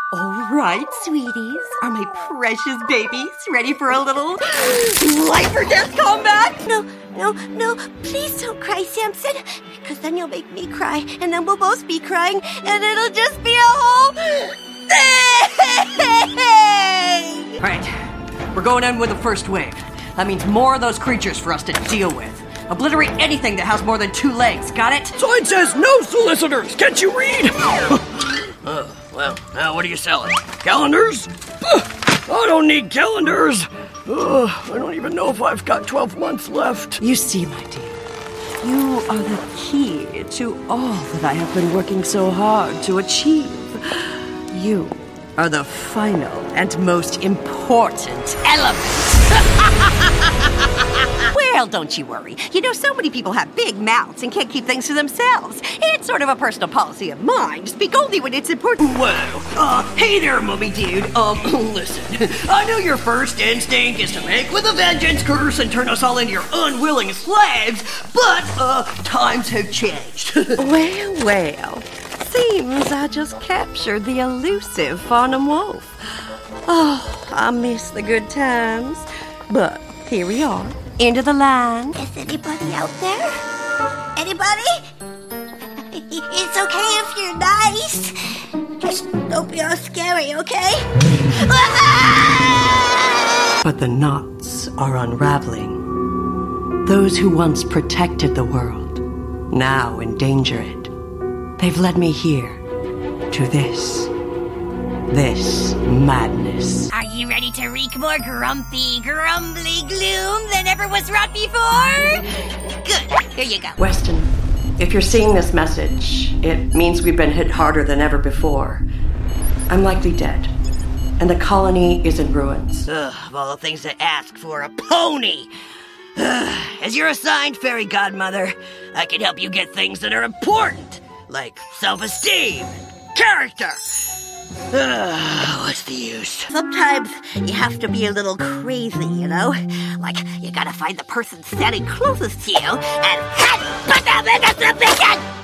All right, sweeties. Are my precious babies ready for a little life or death combat? No, please don't cry, Samson, because then you'll make me cry, and then we'll both be crying, and it'll just be a whole thing! All right, we're going in with the first wave. That means more of those creatures for us to deal with. Obliterate anything that has more than 2 legs, got it? Sign says no solicitors! Can't you read? Well, now what are you selling? Calendars? I don't need calendars! I don't even know if I've got 12 months left. You see, my dear, you are the key to all that I have been working so hard to achieve. You are the final and most important element. Well, don't you worry. You know, so many people have big mouths and can't keep things to themselves. It's sort of a personal policy of mine to speak only when it's important. Well, hey there, mummy dude. Listen, I know your first instinct is to make with a vengeance, curse, and turn us all into your unwilling slaves, but, times have changed. Well. Seems I just captured the elusive Farnham Wolf. Oh, I miss the good times. But here we are, into the line. Is anybody out there? Anybody? It's okay if you're nice. Just don't be all scary, okay? But the knots are unraveling. Those who once protected the world now endanger it. They've led me here to this madness. Are you ready to wreak more grumpy gloom than ever was wrought before? Good, here you go. Weston, if you're seeing this message, it means we've been hit harder than ever before. I'm likely dead, and the colony is in ruins. Of all the things to ask for, a pony! As your assigned fairy godmother, I can help you get things that are important, like self-esteem, character. What's the use? Sometimes you have to be a little crazy, you know? Like, you gotta find the person standing closest to you and put them into submission!